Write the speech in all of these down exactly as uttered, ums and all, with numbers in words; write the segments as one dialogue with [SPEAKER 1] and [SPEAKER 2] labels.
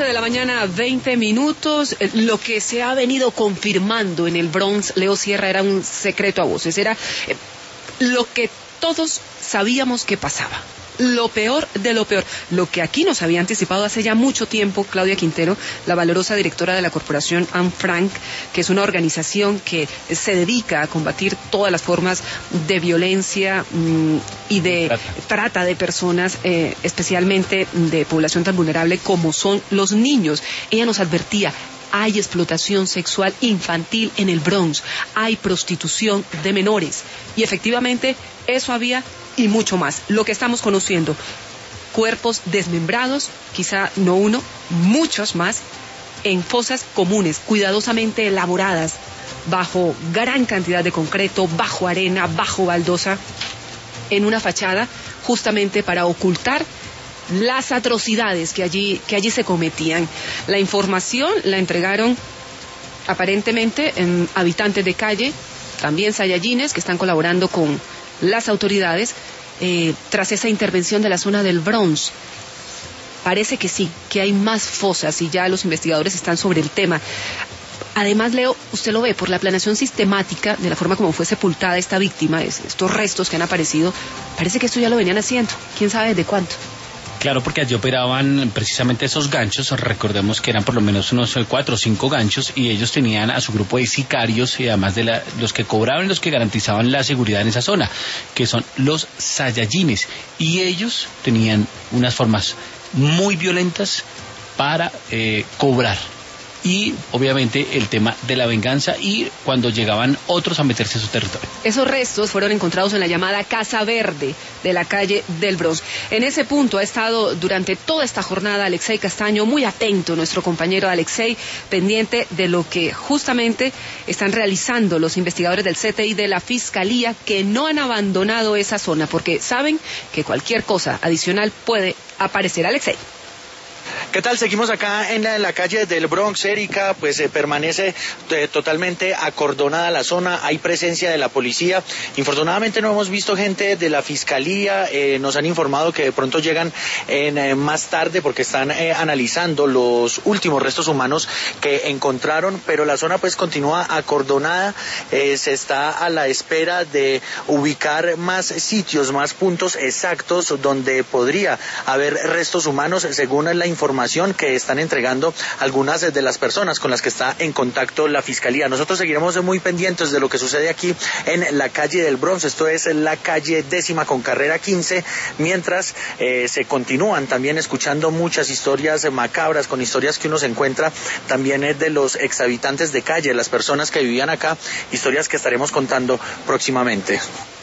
[SPEAKER 1] de la mañana, veinte minutos. Lo que se ha venido confirmando en el Bronx, Leo Sierra, era un secreto a voces. Era eh, lo que todos sabíamos que pasaba. Lo peor de lo peor. Lo que aquí nos había anticipado hace ya mucho tiempo Claudia Quintero, la valorosa directora de la corporación Anne Frank, que es una organización que se dedica a combatir todas las formas de violencia mmm, y de trata, trata de personas, eh, especialmente de población tan vulnerable como son los niños. Ella nos advertía: hay explotación sexual infantil en el Bronx, hay prostitución de menores. Y efectivamente eso había, y mucho más. Lo que estamos conociendo: cuerpos desmembrados, quizá no uno, muchos más, en fosas comunes, cuidadosamente elaboradas, bajo gran cantidad de concreto, bajo arena, bajo baldosa, en una fachada, justamente para ocultar las atrocidades que allí, que allí se cometían. La información la entregaron aparentemente en habitantes de calle, también sayayines que están colaborando con las autoridades eh, tras esa intervención de la zona del Bronx. Parece que sí, que hay más fosas y ya los investigadores están sobre el tema. Además, Leo, usted lo ve por la planeación sistemática de la forma como fue sepultada esta víctima, estos restos que han aparecido. Parece que esto ya lo venían haciendo, quién sabe desde cuánto.
[SPEAKER 2] Claro, porque allí operaban precisamente esos ganchos. Recordemos que eran por lo menos unos cuatro o cinco ganchos, y ellos tenían a su grupo de sicarios, y además de la, los que cobraban y los que garantizaban la seguridad en esa zona, que son los sayayines, y ellos tenían unas formas muy violentas para eh, cobrar. Y obviamente el tema de la venganza, y cuando llegaban otros a meterse en su territorio.
[SPEAKER 1] Esos restos fueron encontrados en la llamada Casa Verde de la calle del Bronx. En ese punto ha estado durante toda esta jornada Alexei Castaño, muy atento, nuestro compañero Alexei, pendiente de lo que justamente están realizando los investigadores del C T I de la Fiscalía, que no han abandonado esa zona porque saben que cualquier cosa adicional puede aparecer. Alexei.
[SPEAKER 3] ¿Qué tal? Seguimos acá en la, en la calle del Bronx, Erika, pues eh, permanece eh, totalmente acordonada la zona, hay presencia de la policía. Infortunadamente no hemos visto gente de la fiscalía, eh, nos han informado que de pronto llegan en, eh, más tarde porque están eh, analizando los últimos restos humanos que encontraron, pero la zona pues continúa acordonada, eh, se está a la espera de ubicar más sitios, más puntos exactos donde podría haber restos humanos, según la información que están entregando algunas de las personas con las que está en contacto la Fiscalía. Nosotros seguiremos muy pendientes de lo que sucede aquí en la calle del Bronx. Esto es la calle décima con carrera quince, mientras eh, se continúan también escuchando muchas historias macabras, con historias que uno se encuentra también eh, de los exhabitantes de calle, las personas que vivían acá, historias que estaremos contando próximamente.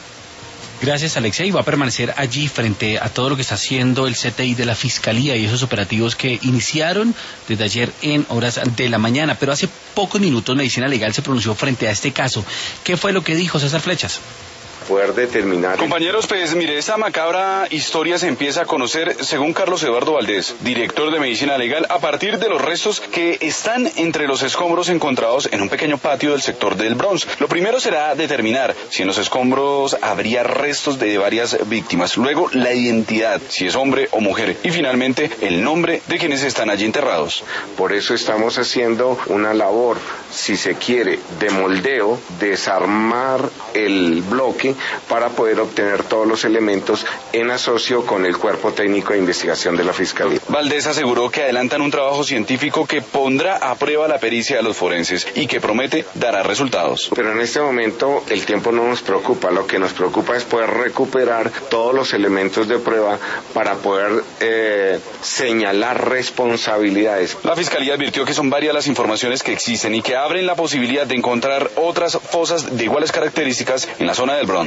[SPEAKER 2] Gracias, Alexei. Va a permanecer allí frente a todo lo que está haciendo el C T I de la Fiscalía y esos operativos que iniciaron desde ayer en horas de la mañana. Pero hace pocos minutos Medicina Legal se pronunció frente a este caso. ¿Qué fue lo que dijo César Flechas?
[SPEAKER 4] Poder determinar.
[SPEAKER 5] Compañeros, pues mire, esta macabra historia se empieza a conocer, según Carlos Eduardo Valdés, director de Medicina Legal, a partir de los restos que están entre los escombros encontrados en un pequeño patio del sector del Bronx. Lo primero será determinar si en los escombros habría restos de varias víctimas, luego la identidad, si es hombre o mujer, y finalmente el nombre de quienes están allí enterrados.
[SPEAKER 4] Por eso estamos haciendo una labor, si se quiere, de moldeo, desarmar el bloque para poder obtener todos los elementos en asocio con el cuerpo técnico de investigación de la Fiscalía.
[SPEAKER 5] Valdés aseguró que adelantan un trabajo científico que pondrá a prueba la pericia de los forenses y que promete dará resultados.
[SPEAKER 4] Pero en este momento el tiempo no nos preocupa, lo que nos preocupa es poder recuperar todos los elementos de prueba para poder eh, señalar responsabilidades.
[SPEAKER 5] La Fiscalía advirtió que son varias las informaciones que existen y que abren la posibilidad de encontrar otras fosas de iguales características en la zona del Bronx.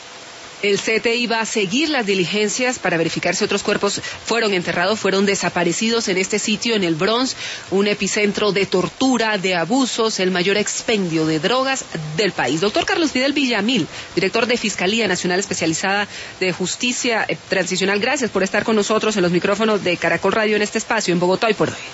[SPEAKER 1] El C T I va a seguir las diligencias para verificar si otros cuerpos fueron enterrados, fueron desaparecidos en este sitio, en el Bronx, un epicentro de tortura, de abusos, el mayor expendio de drogas del país. Doctor Carlos Fidel Villamil, director de Fiscalía Nacional Especializada de Justicia Transicional, gracias por estar con nosotros en los micrófonos de Caracol Radio en este espacio, en Bogotá y por hoy.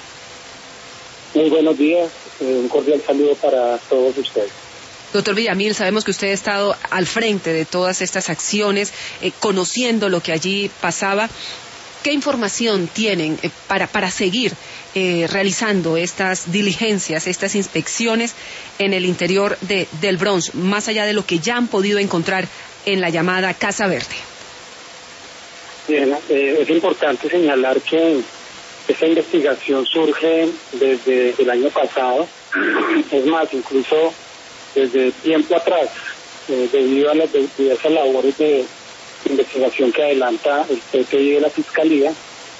[SPEAKER 6] Muy buenos días, un cordial saludo para todos ustedes.
[SPEAKER 1] Doctor Villamil, sabemos que usted ha estado al frente de todas estas acciones, eh, conociendo lo que allí pasaba. ¿qué información tienen eh, para, para seguir eh, realizando estas diligencias, estas inspecciones en el interior de, del Bronx, más allá de lo que ya han podido encontrar en la llamada Casa Verde?
[SPEAKER 6] Bien, eh, es importante señalar que esta investigación surge desde el año pasado, es más, incluso desde tiempo atrás, eh, debido a las diversas labores de investigación que adelanta el C T I de la Fiscalía,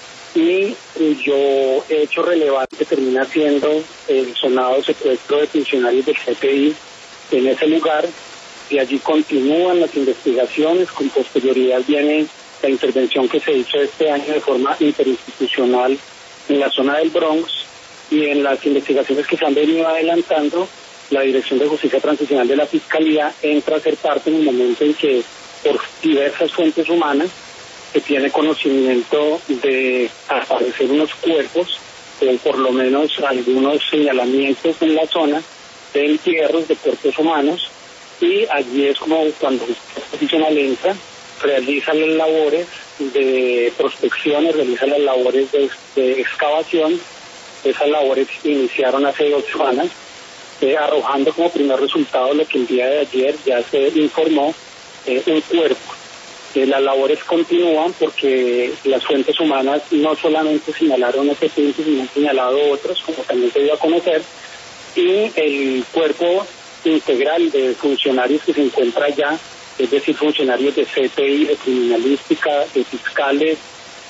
[SPEAKER 6] y yo he hecho relevante termina siendo el sonado secuestro de funcionarios del C T I en ese lugar, y allí continúan las investigaciones. Con posterioridad viene la intervención que se hizo este año de forma interinstitucional en la zona del Bronx, y en las investigaciones que se han venido adelantando, la Dirección de Justicia Transicional de la Fiscalía entra a ser parte en el momento en que, por diversas fuentes humanas, se tiene conocimiento de aparecer unos cuerpos, o por lo menos algunos señalamientos en la zona de entierros de cuerpos humanos, y allí es como cuando la Justicia Transicional entra, realiza las labores de prospección, realiza las labores de, de excavación. Esas labores iniciaron hace dos semanas, eh, arrojando como primer resultado lo que el día de ayer ya se informó, eh, un cuerpo. Eh, las labores continúan porque las fuentes humanas no solamente señalaron este punto, sino han señalado otros, como también se dio a conocer, y el cuerpo integral de funcionarios que se encuentra allá, es decir, funcionarios de C T I, de criminalística, de fiscales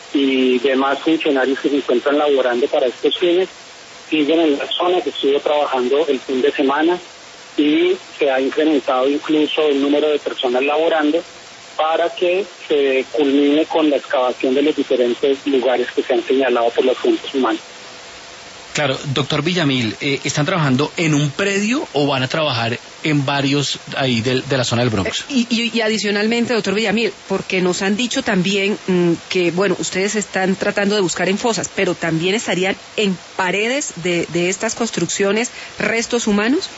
[SPEAKER 6] y demás funcionarios que se encuentran laborando para estos fines, siguen en la zona, que estuvo trabajando el fin de semana, y se ha incrementado incluso el número de personas laborando para que se culmine con la excavación de los diferentes lugares que se han señalado por las fuentes humanas.
[SPEAKER 2] Claro, doctor Villamil, eh, ¿están trabajando en un predio o van a trabajar en varios ahí de, de la zona del Bronx?
[SPEAKER 1] Y, y, y adicionalmente, doctor Villamil, porque nos han dicho también mmm, que, bueno, ustedes están tratando de buscar en fosas, pero también estarían en paredes de, de estas construcciones restos humanos.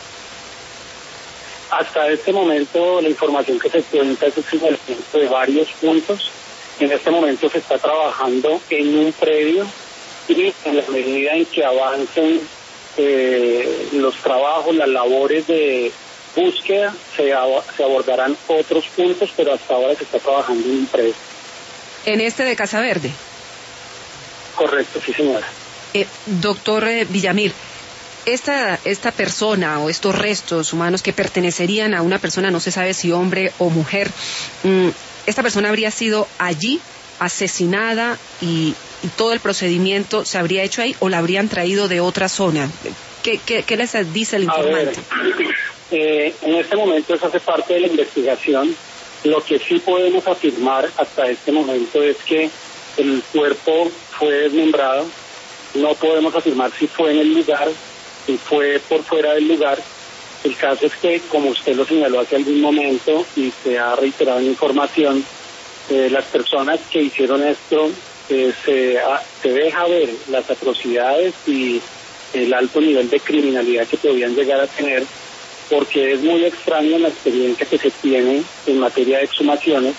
[SPEAKER 6] Hasta este momento la información que se cuenta es el señalamiento de varios puntos. En este momento se está trabajando en un predio, y en la medida en que avancen eh, los trabajos, las labores de búsqueda, se, ab- se abordarán otros puntos, pero hasta ahora se está trabajando en un predio.
[SPEAKER 1] ¿En este de Casa Verde?
[SPEAKER 6] Correcto, sí señora.
[SPEAKER 1] Eh, doctor eh, Villamil, esta, esta persona o estos restos humanos que pertenecerían a una persona, no se sabe si hombre o mujer, mmm, ¿esta persona habría sido allí asesinada y, y todo el procedimiento se habría hecho ahí, o la habrían traído de otra zona? ¿Qué, qué, qué les dice el informante?
[SPEAKER 6] A ver, eh, en este momento eso hace parte de la investigación. Lo que sí podemos afirmar hasta este momento es que el cuerpo fue desmembrado. No podemos afirmar si fue en el lugar, si fue por fuera del lugar. El caso es que, como usted lo señaló hace algún momento y se ha reiterado en la información, Eh, las personas que hicieron esto, eh, se, a, se deja ver las atrocidades y el alto nivel de criminalidad que podían llegar a tener, porque es muy extraño la experiencia que se tiene en materia de exhumaciones,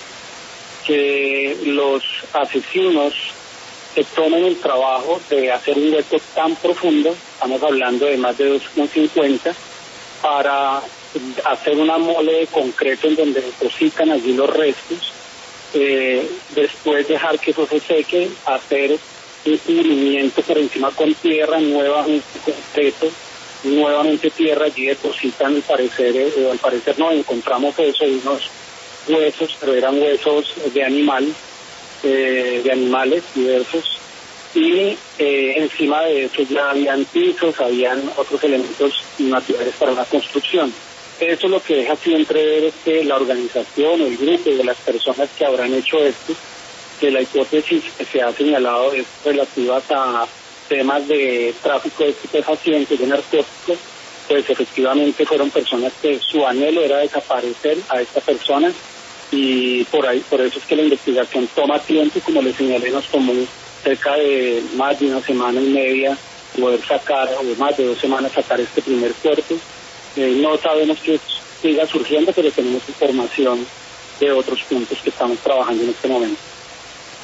[SPEAKER 6] que los asesinos se tomen el trabajo de hacer un hueco tan profundo, estamos hablando de más de dos metros cincuenta, para hacer una mole de concreto en donde depositan allí los restos. Eh, después dejar que eso se seque, hacer un cubrimiento por encima con tierra, nuevamente concreto, nuevamente tierra, allí depositan, al parecer, eh, al parecer no, encontramos eso, unos huesos, pero eran huesos de animal, eh, de animales diversos, y eh, encima de eso ya habían pisos, habían otros elementos naturales para la construcción. Eso lo que deja siempre ver es que la organización o el grupo de las personas que habrán hecho esto, que la hipótesis que se ha señalado es relativas a temas de tráfico de estupefacientes, de narcóticos, pues efectivamente fueron personas que su anhelo era desaparecer a esta persona, y por ahí, por eso es que la investigación toma tiempo, y como les señalé, nos tomó cerca de más de una semana y media poder sacar, o más de dos semanas sacar este primer cuerpo. Eh, no sabemos que siga surgiendo, pero tenemos información de otros puntos que estamos trabajando en este momento.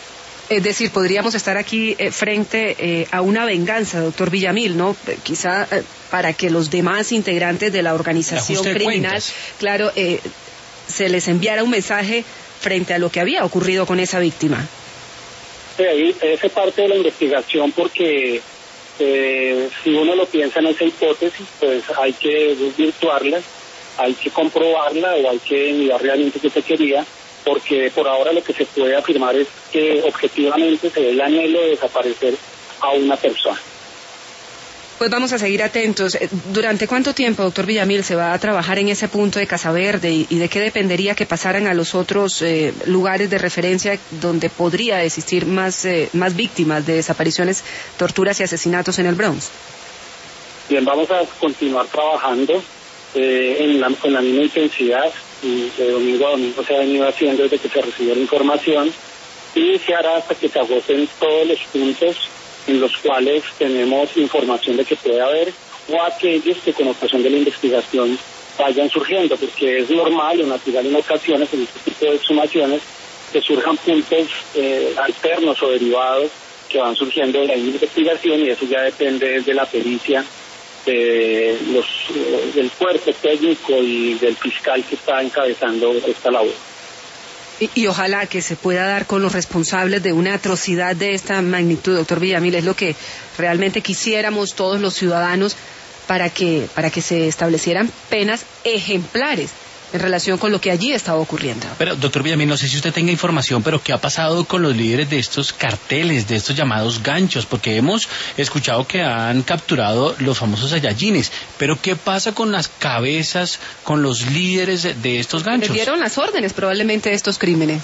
[SPEAKER 1] Es decir, podríamos estar aquí eh, frente eh, a una venganza, doctor Villamil, ¿no? Eh, quizá eh, para que los demás integrantes de la organización criminal, claro, eh, se les enviara un mensaje frente a lo que había ocurrido con esa víctima.
[SPEAKER 6] Sí, ahí esa parte de la investigación, porque eh, si uno lo piensa en esa hipótesis, pues hay que desvirtuarla, hay que comprobarla o hay que mirar realmente qué se quería, porque por ahora lo que se puede afirmar es que objetivamente se ve el anhelo de desaparecer a una persona.
[SPEAKER 1] Pues vamos a seguir atentos. ¿Durante cuánto tiempo, doctor Villamil, se va a trabajar en ese punto de Casa Verde y, y de qué dependería que pasaran a los otros eh, lugares de referencia donde podría existir más, eh, más víctimas de desapariciones, torturas y asesinatos en el Bronx?
[SPEAKER 6] Bien, vamos a continuar trabajando eh, en la, con la misma intensidad. Y de domingo a domingo se ha venido haciendo desde que se recibió la información y se hará hasta que se agoten todos los puntos en los cuales tenemos información de que puede haber o aquellos que con ocasión de la investigación vayan surgiendo, porque es normal o natural en ocasiones en este tipo de exhumaciones que surjan puntos eh, alternos o derivados que van surgiendo de la investigación, y eso ya depende de la pericia de los, eh, del cuerpo técnico y del fiscal que está encabezando esta labor.
[SPEAKER 1] Y, y ojalá que se pueda dar con los responsables de una atrocidad de esta magnitud, doctor Villamil, es lo que realmente quisiéramos todos los ciudadanos para que, para que se establecieran penas ejemplares en relación con lo que allí estaba ocurriendo.
[SPEAKER 2] Pero, doctor Villamil, no sé si usted tenga información, pero ¿qué ha pasado con los líderes de estos carteles, de estos llamados ganchos? Porque hemos escuchado que han capturado los famosos Saiyajines, pero ¿qué pasa con las cabezas, con los líderes de estos ganchos?
[SPEAKER 1] Les dieron las órdenes probablemente de estos crímenes.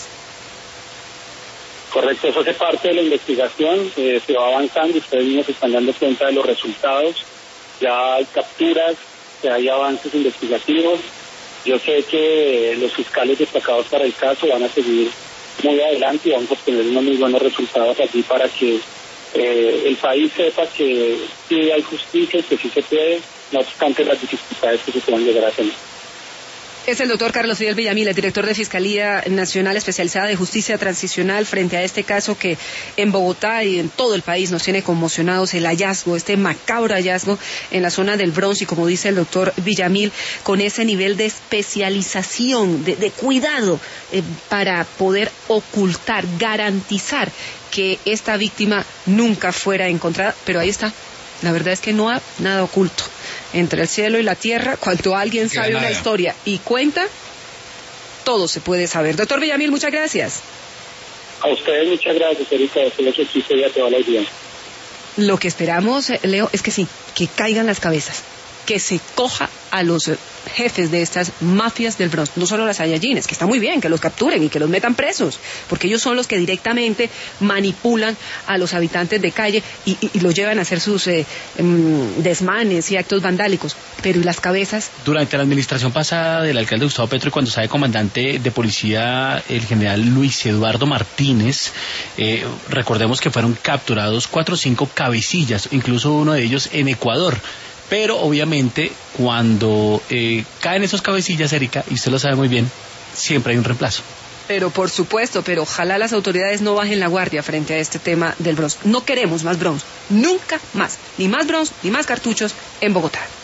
[SPEAKER 6] Correcto, eso hace parte de la investigación, eh, se va avanzando, ustedes mismos se están dando cuenta de los resultados, ya hay capturas, ya hay avances investigativos. Yo sé que los fiscales destacados para el caso van a seguir muy adelante y vamos a obtener unos muy buenos resultados aquí para que eh, el país sepa que sí hay justicia y que sí se puede, no obstante las dificultades que se puedan llegar a tener.
[SPEAKER 1] Es el doctor Carlos Fidel Villamil, el director de Fiscalía Nacional Especializada de Justicia Transicional, frente a este caso que en Bogotá y en todo el país nos tiene conmocionados, el hallazgo, este macabro hallazgo en la zona del Bronx, y como dice el doctor Villamil, con ese nivel de especialización, de, de cuidado eh, para poder ocultar, garantizar que esta víctima nunca fuera encontrada, pero ahí está. La verdad es que no hay nada oculto entre el cielo y la tierra. Cuando alguien sabe una historia y cuenta, todo se puede saber. Doctor Villamil, muchas gracias.
[SPEAKER 6] A ustedes muchas gracias, Erika. Después de que ya te va la idea.
[SPEAKER 1] Lo que esperamos, Leo, es que sí, que caigan las cabezas, que se coja a los jefes de estas mafias del Bronx, no solo las Saiyajines, que está muy bien que los capturen y que los metan presos, porque ellos son los que directamente manipulan a los habitantes de calle y, y, y los llevan a hacer sus eh, um, desmanes y actos vandálicos, pero ¿y las cabezas?
[SPEAKER 2] Durante la administración pasada del alcalde Gustavo Petro, y cuando estaba comandante de policía el general Luis Eduardo Martínez, eh, recordemos que fueron capturados cuatro o cinco cabecillas, incluso uno de ellos en Ecuador. Pero obviamente cuando eh, caen esos cabecillas, Erika, y usted lo sabe muy bien, siempre hay un reemplazo.
[SPEAKER 1] Pero por supuesto, pero ojalá las autoridades no bajen la guardia frente a este tema del Bronx. No queremos más Bronx, nunca más, ni más Bronx, ni más cartuchos en Bogotá.